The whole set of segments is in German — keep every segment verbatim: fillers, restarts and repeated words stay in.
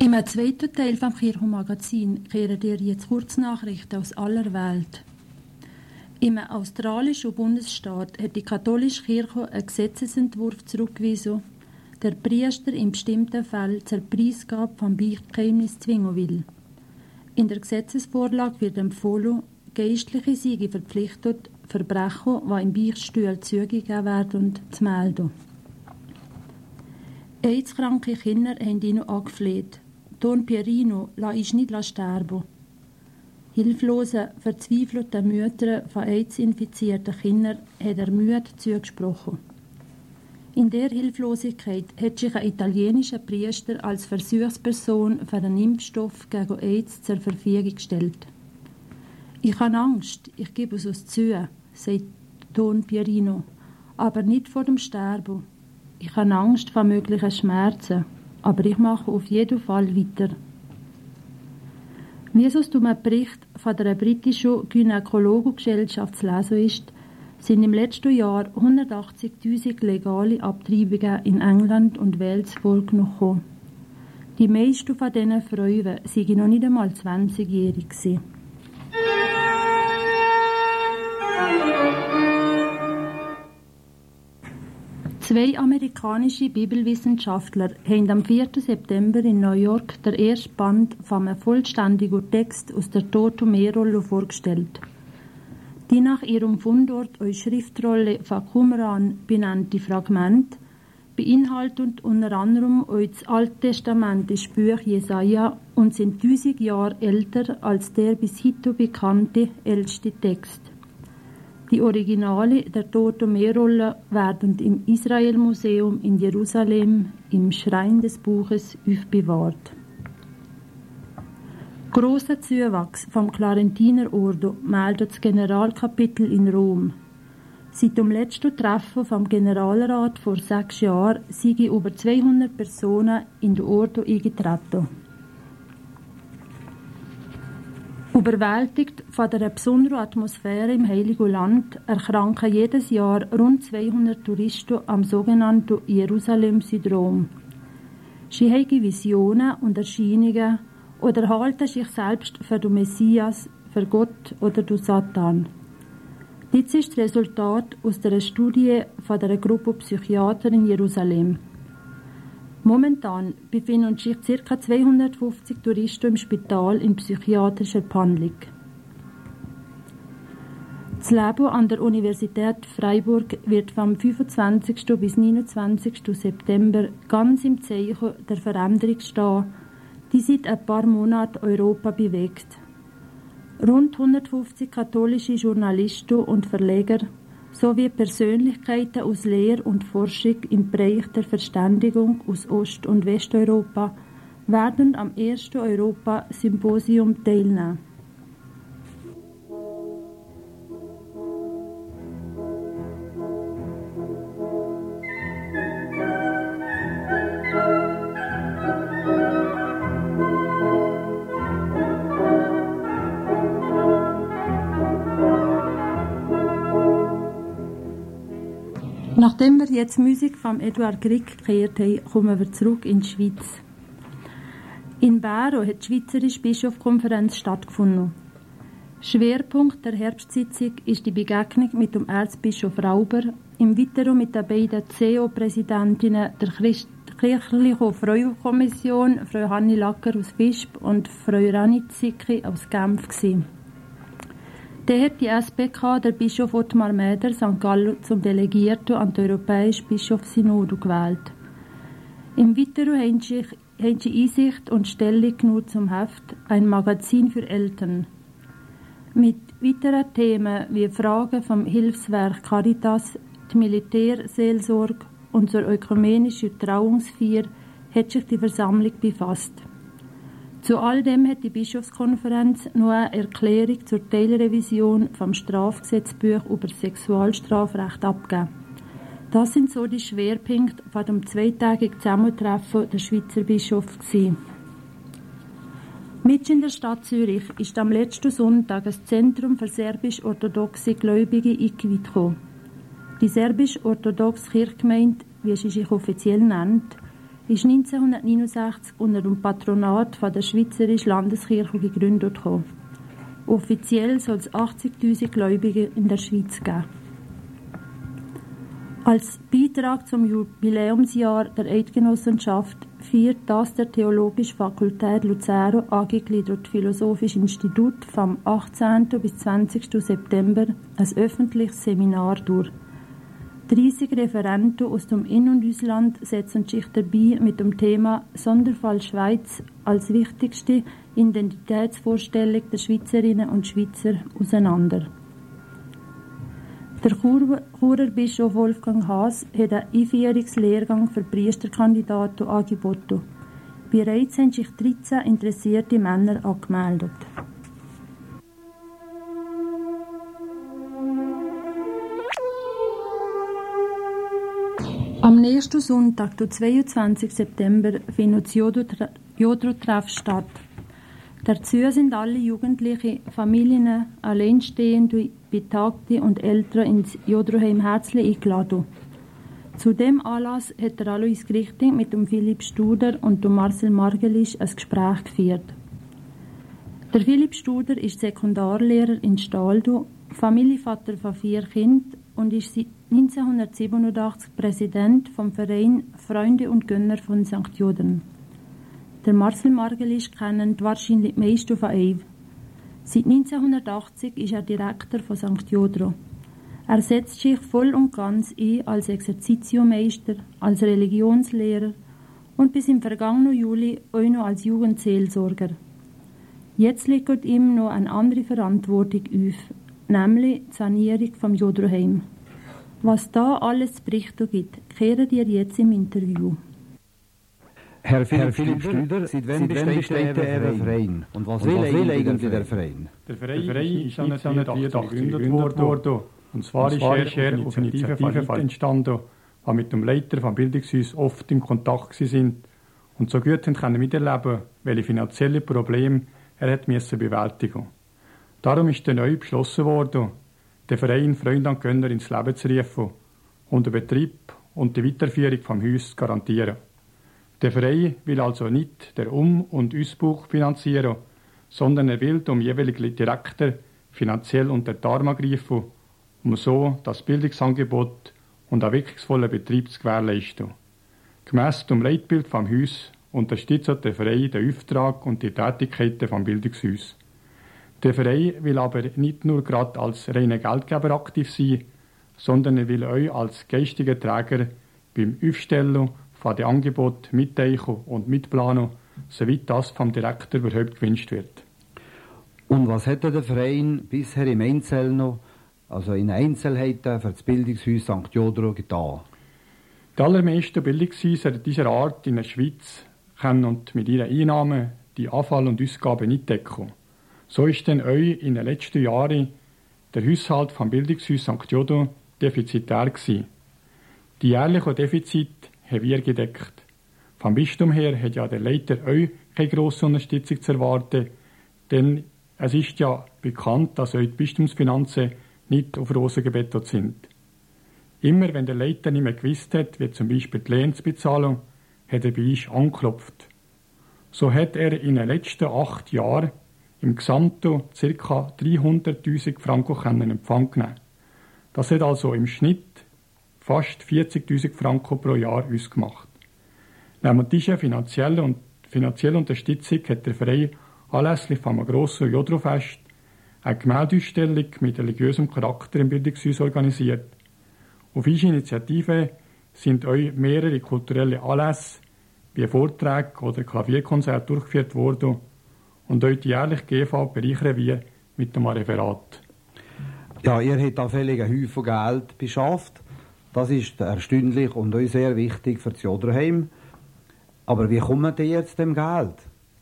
Im zweiten Teil vom Kirchenmagazin kehren dir jetzt Kurznachrichten aus aller Welt. Im australischen Bundesstaat hat die katholische Kirche einen Gesetzesentwurf zurückgewiesen, der Priester in bestimmten Fällen zur Preisgabe vom Beichtgeheimnis zwingen will. In der Gesetzesvorlage wird empfohlen, Geistliche seien verpflichtet, Verbrechen, die im Beichtstuhl zugegeben werden, zu melden. AIDS-kranke Kinder haben ihn angefleht. Don Pierino lass uns nicht sterben. Hilflosen, verzweifelten Müttern von AIDS-infizierten Kindern hat er Mühe zugesprochen. In der Hilflosigkeit hat sich ein italienischer Priester als Versuchsperson für den Impfstoff gegen AIDS zur Verfügung gestellt. «Ich habe Angst, ich gebe es uns zu», sagt Don Pierino, «aber nicht vor dem Sterben. Ich habe Angst vor möglichen Schmerzen, aber ich mache auf jeden Fall weiter.» Wie es aus dem Bericht von der britischen Gynäkologengesellschaft zu lesen ist, sind im letzten Jahr hundertachtzigtausend legale Abtreibungen in England und Wales vorgenommen. Die meisten von diesen Frauen waren noch nicht einmal zwanzigjährig. Zwei amerikanische Bibelwissenschaftler haben am vierten September in New York den ersten Band von einem vollständigen Text aus der Tote-Meer-Rolle vorgestellt. Die nach ihrem Fundort als Schriftrolle von Qumran benannte Fragmente beinhalten unter anderem auch das alttestamentliche Buch Jesaja und sind tausend Jahre älter als der bis heute bekannte älteste Text. Die Originale der Tote-Meer-Rolle werden im Israel-Museum in Jerusalem im Schrein des Buches aufbewahrt. Grosser Zuwachs vom Clarentiner-Ordo meldet das Generalkapitel in Rom. Seit dem letzten Treffen vom Generalrat vor sechs Jahren sind über zweihundert Personen in den Ordo eingetreten. Überwältigt von der besonderen Atmosphäre im Heiligen Land erkranken jedes Jahr rund zweihundert Touristen am sogenannten Jerusalem-Syndrom. Sie haben Visionen und Erscheinungen oder halten sich selbst für den Messias, für Gott oder den Satan. Dies ist das Resultat aus der Studie von der Gruppe Psychiater in Jerusalem. Momentan befinden sich ca. zweihundertfünfzig Touristen im Spital in psychiatrischer Behandlung. Das Leben an der Universität Freiburg wird vom fünfundzwanzigsten bis neunundzwanzigsten September ganz im Zeichen der Veränderung stehen, die seit ein paar Monaten Europa bewegt. Rund hundertfünfzig katholische Journalisten und Verleger sowie Persönlichkeiten aus Lehre und Forschung im Bereich der Verständigung aus Ost- und Westeuropa werden am ersten Europa-Symposium teilnehmen. Nachdem wir jetzt Musik von Eduard Grieg gehört haben, kommen wir zurück in die Schweiz. In Bäro hat die Schweizerische Bischofskonferenz stattgefunden. Schwerpunkt der Herbstsitzung ist die Begegnung mit dem Erzbischof Rauber, im Weiteren mit den beiden C E O-Präsidentinnen der Christ- Kirchlichen Frauenkommission, Frau Hanni Lacker aus Visp und Frau Rani Zicki aus Genf gewesen. Dann hat die S B K der Bischof Ottmar Mäder Sankt Gallen zum Delegierten an die Europäische Bischofssynode gewählt. Im Weiteren haben sie, haben sie Einsicht und Stellung genommen zum Heft «Ein Magazin für Eltern». Mit weiteren Themen wie Fragen vom Hilfswerk Caritas, die Militärseelsorge und zur ökumenischen Trauungsfeier hat sich die Versammlung befasst. Zu all dem hat die Bischofskonferenz noch eine Erklärung zur Teilrevision vom Strafgesetzbuch über Sexualstrafrecht abgegeben. Das sind so die Schwerpunkte von dem zweitägigen Zusammentreffen der Schweizer Bischöfe gewesen. Mitten in der Stadt Zürich ist am letzten Sonntag ein Zentrum für serbisch-orthodoxe Gläubige eingeweiht worden. Die serbisch-orthodoxe Kirchgemeinde, wie sie sich offiziell nennt, ist neunzehnhundertneunundsechzig unter dem Patronat von der Schweizerischen Landeskirche gegründet worden. Offiziell soll es achtzigtausend Gläubige in der Schweiz geben. Als Beitrag zum Jubiläumsjahr der Eidgenossenschaft feiert das der Theologischen Fakultät Luzern angegliedert Philosophisches Institut vom achtzehnten bis zwanzigsten September ein öffentliches Seminar durch. dreißig Referenten aus dem In- und Ausland setzen sich dabei mit dem Thema Sonderfall Schweiz als wichtigste Identitätsvorstellung der Schweizerinnen und Schweizer auseinander. Der Chur- Churer Bischof Wolfgang Haas hat einen Einführungslehrgang für Priesterkandidaten angeboten. Bereits haben sich dreizehn interessierte Männer angemeldet. Am nächsten Sonntag, den zweiundzwanzigsten September, findet das Jodro-Treff statt. Dazu sind alle Jugendliche, Familien, Alleinstehende, Betagte und Eltern ins Jodroheim herzlich eingeladen. Zu dem Anlass hat der Alois Grichting mit dem Philipp Studer und dem Marcel Margelisch ein Gespräch geführt. Der Philipp Studer ist Sekundarlehrer in Staldo, Familienvater von vier Kindern und ist seit neunzehnhundertsiebenundachtzig Präsident vom Verein Freunde und Gönner von Sankt Jodern. Der Marcel Margelisch kennen wahrscheinlich die meisten von ihm. Seit neunzehnhundertachtzig ist er Direktor von Sankt Jodro. Er setzt sich voll und ganz ein als Exerzitiummeister, als Religionslehrer und bis im vergangenen Juli auch noch als Jugendseelsorger. Jetzt liegt ihm noch eine andere Verantwortung auf, nämlich die Sanierung vom Jodroheim. Was da alles zu berichten gibt, kehren ihr jetzt im Interview. Herr Philipp, Herr Philipp Studer, seit wann besteht der Verein? Verein? Und was, und will, was will eigentlich der Verein? Der Verein, der Verein ist neunzehnhundertvierundachtzig gegründet worden. Und zwar ist er auf Initiative von Leuten entstanden, die mit dem Leiter des Bildungshauses oft in Kontakt waren und so gut können miterleben, welche finanziellen Probleme er hat müssen bewältigen. Darum ist dann neu beschlossen worden, den Verein Freunde und Gönner ins Leben zu rufen und den Betrieb und die Weiterführung vom Haus zu garantieren. Der Verein will also nicht den Um- und Ausbau finanzieren, sondern er will dem jeweiligen Direktor finanziell unter die Arme greifen, um so das Bildungsangebot und einen wirkungsvollen Betrieb zu gewährleisten. Gemäss dem Leitbild vom Haus unterstützt der Verein den Auftrag und die Tätigkeiten vom Bildungshaus. Der Verein will aber nicht nur gerade als reiner Geldgeber aktiv sein, sondern er will euch als geistiger Träger beim Aufstellen von den Angeboten mitdenken und mitplanen, soweit das vom Direktor überhaupt gewünscht wird. Und was hat der Verein bisher im Einzelnen, also in Einzelheiten, für das Bildungshaus Sankt Jodro getan? Die allermeisten Bildungshäuser dieser Art in der Schweiz können und mit ihren Einnahmen die Anfall- und Ausgaben nicht decken. So ist denn euch in den letzten Jahren der Haushalt vom Bildungshaus Sankt Jodro defizitär gewesen. Die jährlichen Defizite haben wir gedeckt. Vom Bistum her hat ja der Leiter euch keine grosse Unterstützung zu erwarten, denn es ist ja bekannt, dass euch die Bistumsfinanzen nicht auf Rosen gebettet sind. Immer wenn der Leiter nicht mehr gewusst hat, wie zum Beispiel die Lehnsbezahlung, hat er bei uns angeklopft. So hat er in den letzten acht Jahren im Gesamten ca. dreihunderttausend Franken in Empfang genommen. Das hat also im Schnitt fast vierzigtausend Franken pro Jahr ausgemacht. Neben dieser finanziellen, und finanziellen Unterstützung hat der Verein anlässlich von einem grossen Jodro-Fest eine Gemäldeausstellung mit religiösem Charakter im Bildungshaus organisiert. Auf diese Initiative sind euch mehrere kulturelle Anlässe wie Vorträge oder Klavierkonzerte durchgeführt worden und euch die jährliche G V bereichern wir mit einem Referat. Ja, ihr habt da völlig einen Haufen Geld beschafft. Das ist erstaunlich und euch sehr wichtig für das Jodroheim. Aber wie kommt ihr jetzt dem Geld?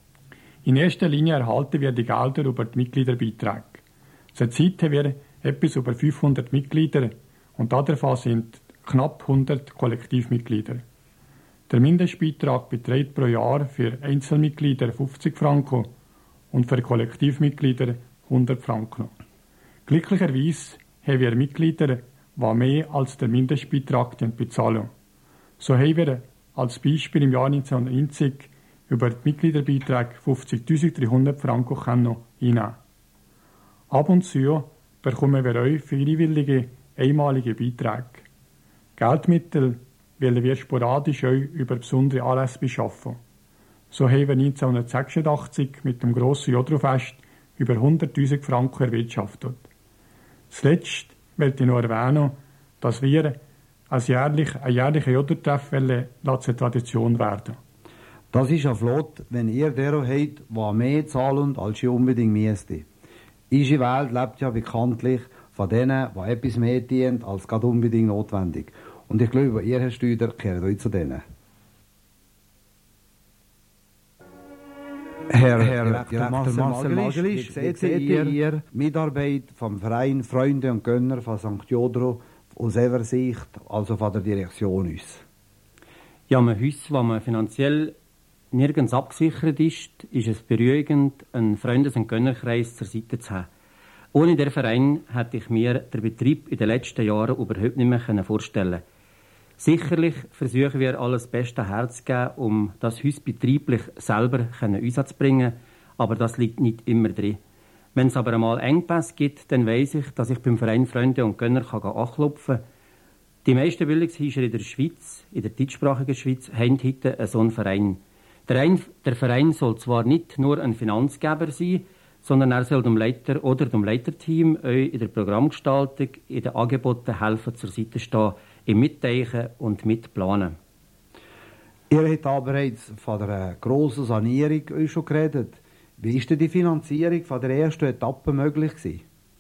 In erster Linie erhalten wir die Gelder über die Mitgliederbeiträge. Zurzeit haben wir etwas über fünfhundert Mitglieder und davon sind knapp hundert Kollektivmitglieder. Der Mindestbeitrag beträgt pro Jahr für Einzelmitglieder fünfzig Franken und für Kollektivmitglieder hundert Franken. Glücklicherweise haben wir Mitglieder, die mehr als der Mindestbeitrag bezahlen. So haben wir als Beispiel im Jahr neunzehnhundertneunzig über die Mitgliederbeiträge fünfzigtausenddreihundert Franken einnehmen. Ab und zu bekommen wir euch freiwillige, einmalige Beiträge. Geldmittel wollen wir sporadisch euch über besondere Anlässe beschaffen. So haben wir neunzehnhundertsechsundachtzig mit dem grossen Jodro-Fest über hunderttausend Franken erwirtschaftet. Zuletzt möchte ich noch erwähnen, dass wir als jährlich, ein jährlicher Jodro-Treff zur Tradition werden. Das ist ja flott, wenn ihr der habt, der mehr zahlen als ihr unbedingt müsste. Unsere Welt lebt ja bekanntlich von denen, die etwas mehr dient, als gerade unbedingt notwendig. Und ich glaube, ihr, Herr Stüder, gehört euch zu denen. Herr, Herr Direktor Marcel Margelisch, wie seht ihr Mitarbeit vom Verein Freunde und Gönner von Sankt Jodro aus eurer Sicht, also von der Direktion uns? Ja, ein Haus, wo man finanziell nirgends abgesichert ist, ist es beruhigend, einen Freundes- und Gönnerkreis zur Seite zu haben. Ohne den Verein hätte ich mir den Betrieb in den letzten Jahren überhaupt nicht mehr vorstellen können. Sicherlich versuchen wir alles Beste herzugeben, um das Haus betrieblich selber Einsatz zu bringen, aber das liegt nicht immer drin. Wenn es aber einmal Engpässe gibt, dann weiss ich, dass ich beim Verein Freunde und Gönner kann anklopfen kann. Die meisten Bildungshäuser in der Schweiz, in der deutschsprachigen Schweiz, haben heute so einen Verein. Der, ein, der Verein soll zwar nicht nur ein Finanzgeber sein, sondern er soll dem Leiter oder dem Leiterteam euch in der Programmgestaltung, in den Angeboten helfen, zur Seite stehen, im Mitdenken und Mitplanen. Ihr habt aber bereits von der grossen Sanierung euch schon geredet. Wie war denn die Finanzierung von der ersten Etappe möglich gewesen?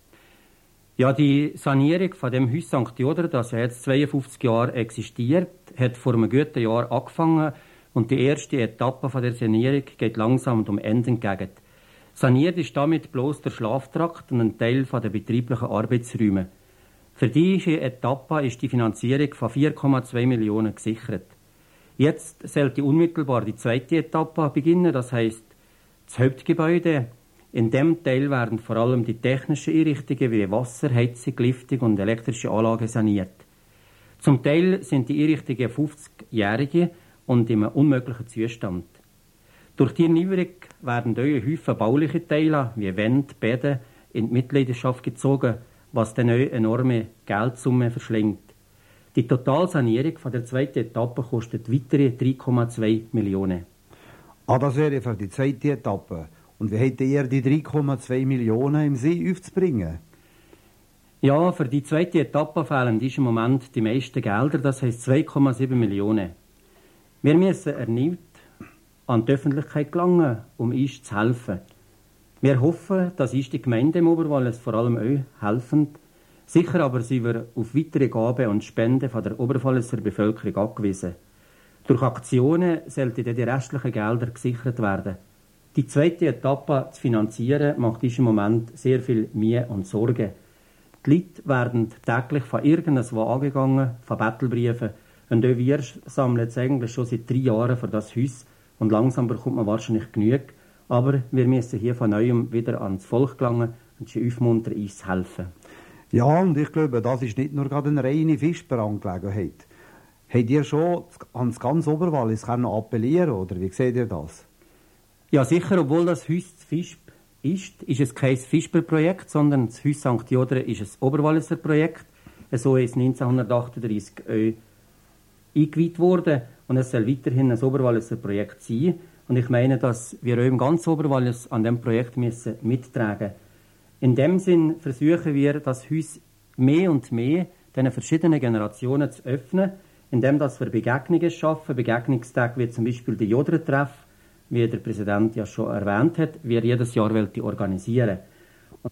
Ja, die Sanierung von dem Haus Sankt Jodro, das ja jetzt zweiundfünfzig Jahre existiert, hat vor einem guten Jahr angefangen und die erste Etappe von der Sanierung geht langsam dem Ende entgegen. Saniert ist damit bloß der Schlaftrakt und ein Teil der betrieblichen Arbeitsräume. Für diese Etappe ist die Finanzierung von vier Komma zwei Millionen gesichert. Jetzt sollte unmittelbar die zweite Etappe beginnen, das heisst das Hauptgebäude. In dem Teil werden vor allem die technischen Einrichtungen wie Wasser, Heizung, Liftung und elektrische Anlagen saniert. Zum Teil sind die Einrichtungen fünfzigjährige und in einem unmöglichen Zustand. Durch die Erneuerung werden neue Häufen bauliche Teile wie Wände, Bäder in die Mitleidenschaft gezogen, was dann eine enorme Geldsumme verschlingt. Die Totalsanierung von der zweiten Etappe kostet weitere drei Komma zwei Millionen. Ah, das wäre für die zweite Etappe. Und wie hättet ihr die drei Komma zwei Millionen im See aufzubringen? Ja, für die zweite Etappe fehlen in diesem Moment die meisten Gelder, das heisst zwei Komma sieben Millionen. Wir müssen erneut an die Öffentlichkeit gelangen, um uns zu helfen. Wir hoffen, dass uns die Gemeinde im Oberwallis vor allem euch helfen. Sicher aber sind wir auf weitere Gaben und Spenden von der Oberwalliser Bevölkerung angewiesen. Durch Aktionen sollten die restlichen Gelder gesichert werden. Die zweite Etappe zu finanzieren macht in diesem Moment sehr viel Mühe und Sorge. Die Leute werden täglich von irgendwo angegangen, von Bettelbriefen. Und auch wir sammeln jetzt eigentlich schon seit drei Jahren für das Haus. Und langsam bekommt man wahrscheinlich genug. Aber wir müssen hier von neuem wieder ans Volk gelangen und sie aufmuntern, uns zu helfen. Ja, und ich glaube, das ist nicht nur gerade eine reine Fischberangelegenheit. Habt ihr schon ans ganz Oberwallis appellieren, oder wie seht ihr das? Ja, sicher, obwohl das Haus Fischb ist, ist es kein Fischber-Projekt, sondern das Haus Sankt Jodro ist ein Oberwalliser Projekt. So ist es neunzehnhundertachtunddreissig äh, eingeweiht worden und es soll weiterhin ein Oberwalliser Projekt sein. Und ich meine, dass wir auch im ganzen Oberwallis an diesem Projekt müssen mittragen. In dem Sinn versuchen wir, das Haus mehr und mehr den verschiedenen Generationen zu öffnen, indem wir Begegnungen schaffen, Begegnungstage wie zum Beispiel der Jodro-Treff, wie der Präsident ja schon erwähnt hat, wie er jedes Jahr organisieren will.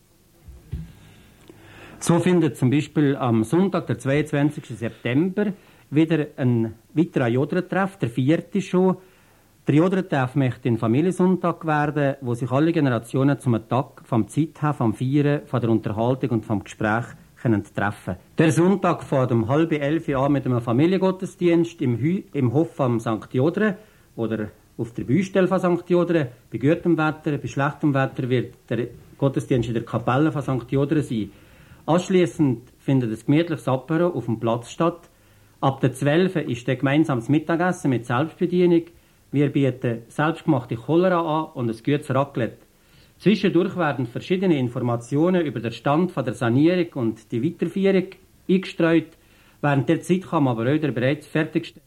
So findet zum Beispiel am Sonntag, der zweiundzwanzigsten September, wieder ein weiterer Jodro-Treff, der vierte schon. Der Jodro-Treff möchte ein Familiensonntag werden, wo sich alle Generationen zum Tag vom Zeit haben, vom Feiern, von der Unterhaltung und vom Gespräch können treffen. Der Sonntag fängt um halb elf an mit einem Familiengottesdienst im, Hü im Hof am Sankt Jodro oder auf der Baustelle von Sankt Jodro. Bei gutem Wetter, bei schlechtem Wetter wird der Gottesdienst in der Kapelle von Sankt Jodro sein. Anschliessend findet ein gemütliches Apero auf dem Platz statt. Ab der zwölf ist der gemeinsames Mittagessen mit Selbstbedienung. Wir bieten selbstgemachte Cholera an und ein gutes Raclette. Zwischendurch werden verschiedene Informationen über den Stand der Sanierung und die Weiterführung eingestreut. Während der Zeit kann man aber auch der bereits fertiggestellte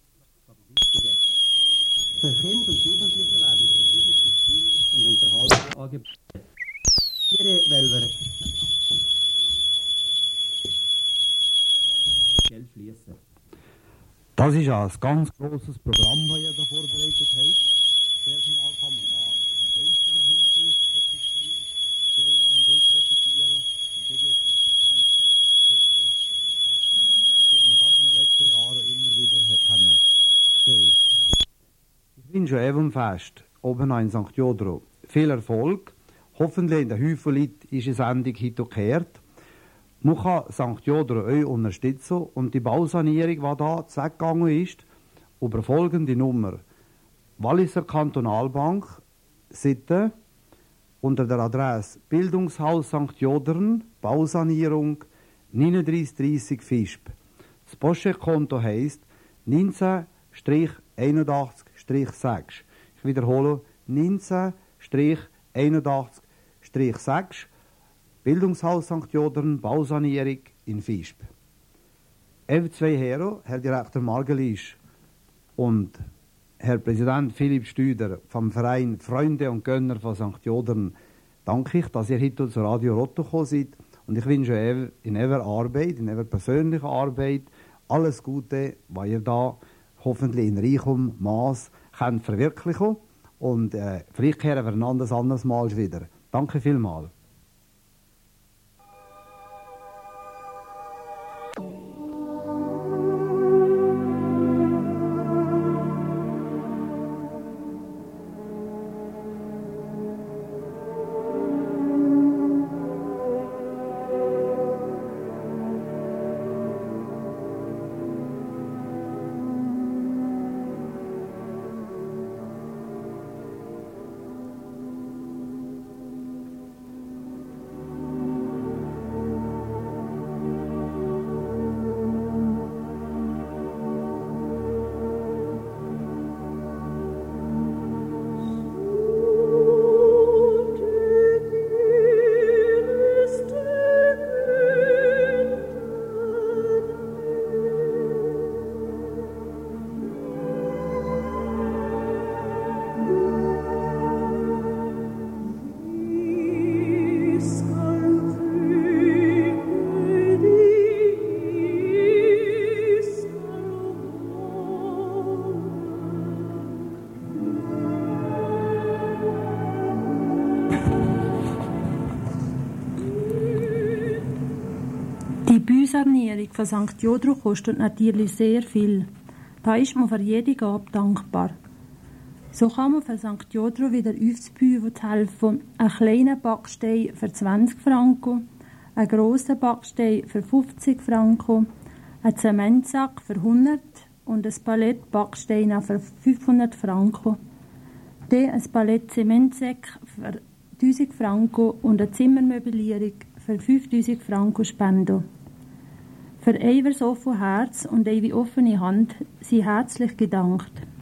für Kinder und Jugendliche werden verschiedene Spiele und Unterhaltungen angeboten. Ihre Wälber Geld fließen. Das ist ein ganz grosses Programm, das ihr da vorbereitet habt. Zuerst einmal kann man da in geistiger Hinsicht etwas sehen und euch profitieren. Und dann geht es um Tanzlied, Fokus, wie man das in den letzten Jahren immer wieder hat noch gesehen. Ich wünsche eben fest, oben in Sankt Jodro, viel Erfolg. Hoffentlich in der Haufen Leute ist die Sendung heute gekehrt. Man kann Sankt Jodro euch unterstützen und die Bausanierung, die da weggegangen ist, über folgende Nummer. Walliser Kantonalbank, Sitte, unter der Adresse Bildungshaus Sankt Jodern, Bausanierung neununddreißig dreißig Fisp. Das Postkonto heisst neunzehn einundachtzig sechs. Ich wiederhole, neunzehn einundachtzig sechs. Bildungshaus Sankt Jodern, Bausanierung in Visp. Ev zwei Herren, Herr Direktor Margelisch und Herr Präsident Philipp Stüder vom Verein Freunde und Gönner von Sankt Jodern, danke ich, dass ihr heute zu Radio Rotto gekommen seid. Und ich wünsche euch in eurer Arbeit, in eurer persönlichen Arbeit, alles Gute, was ihr da hoffentlich in reichem Maß könnt verwirklichen. Und äh, vielleicht kehren wir ein anderes, anderes Mal wieder. Danke vielmals. Die Sanierung von Sankt Jodro kostet natürlich sehr viel. Da ist man für jede Gabe dankbar. So kann man für Sankt Jodro wieder aufzubauen helfen. Einen kleinen Backstein für zwanzig Franken, einen grossen Backstein für fünfzig Franken, einen Zementsack für hundert und ein Palett Backsteine für fünfhundert Franken. Dann ein Palett Zementsäcke für tausend Franken und eine Zimmermöblierung für fünftausend Franken spenden. Für euer so viel Herz und eure offene Hand sei herzlich gedankt.